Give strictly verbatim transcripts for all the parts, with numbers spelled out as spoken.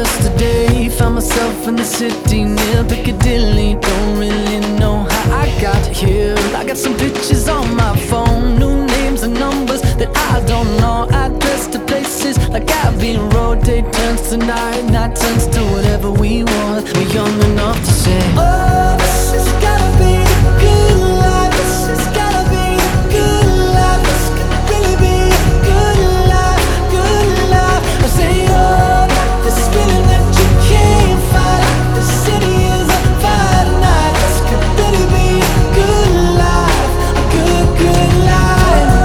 yesterday. Found myself in the city near Piccadilly. Don't really know how I got here. I got some pictures on my phone, new names and numbers that I don't know. Address to places like Abbey Road. Day turns to night, night turns to whatever we want. We're young enough to say, oh, this has gotta be the good life. This has gotta be the good life. This could really be a good life, good life. I say, oh, this feeling that you can't fight. The city is on fire tonight. This could really be a good life, a good, good life.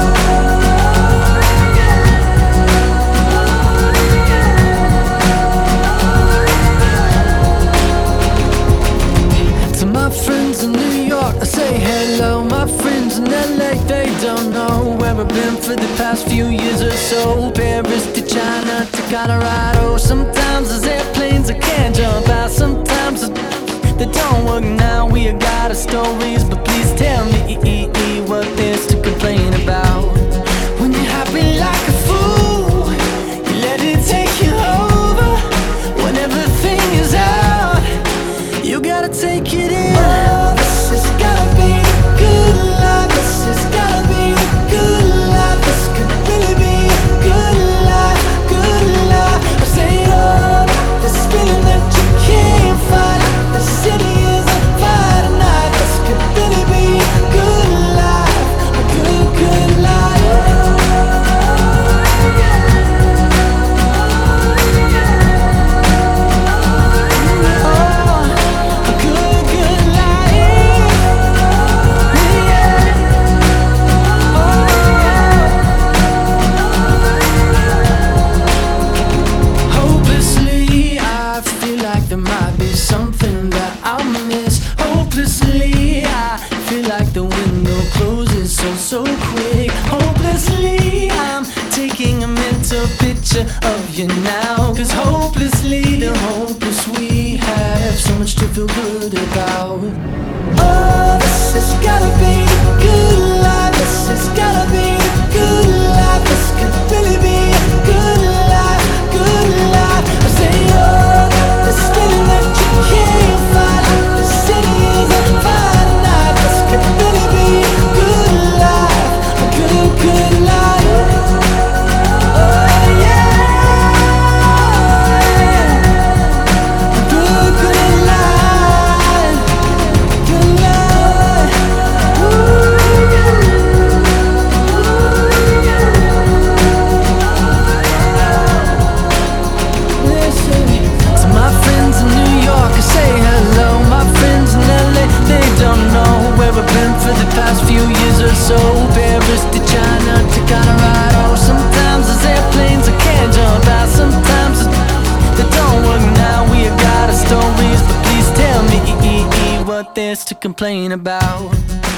To my friends in New York, I say hello. My friends in L A, they don't know where I've been for the past few years or so. Paris to China to Colorado. Sometimes there's airplanes I can't jump out. Sometimes they don't work now. We got our stories, but please tell me what there's to complain about. When you're happy like a fool, you let it take you over. When everything is out, you gotta take it in. Oh, this has gotta be the good life. This has gotta be the good life. This could really be a good life, good life. I say, oh, this feeling that you can't fight. The city is on fire tonight. This could really be a good life, a good, good life. There might be something that I miss. Hopelessly, I feel like the window closes so, so quick. Hopelessly, I'm taking a mental picture of you now. Cause hopelessly, the hopeless we have so much to feel good about. Oh, this has gotta be the good life. This has gotta be the good life. This could really be a good life, good life. I say, oh, this feeling that you can't fight. The city is on fire tonight. This could really be a good life, a good, good life. Oh yeah, a good, good life, good life. Listen to my friends in New York, I say hello. My friends in L A, they don't know where I've been for the past few years or so. Paris to China to Colorado. Sometimes there's airplanes I can't jump out. Sometimes they don't work now. We got our stories, but please tell me what there's to complain about.